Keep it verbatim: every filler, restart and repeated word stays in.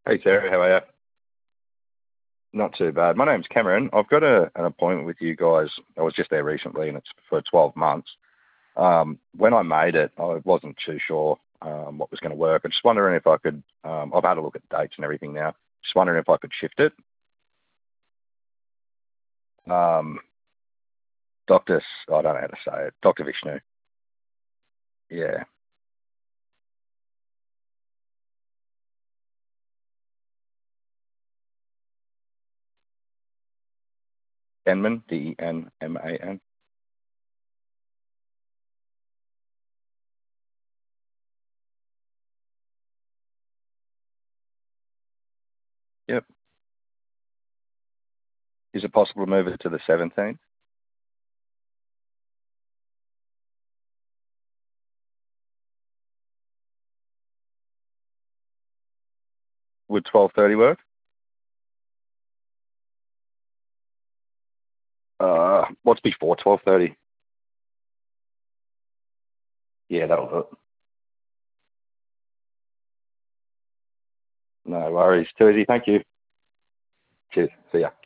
Hey Sarah, how are you? Not too bad. My name's Cameron. I've got a, an appointment with you guys. I was just there recently, and it's for twelve months. Um, when I made it, I wasn't too sure um, what was going to work. I'm just wondering if I could. Um, I've had a look at dates and everything now. Just wondering if I could shift it. Um, Doctor, S- I don't know how to say it. Doctor Vishnu. Yeah, Denman. D E N M A N. Yep. Is it possible to move it to the seventeenth? Would twelve thirty work? Uh, what's before twelve thirty? Yeah, that'll do it. No worries. Too easy. Thank you. Cheers. See ya.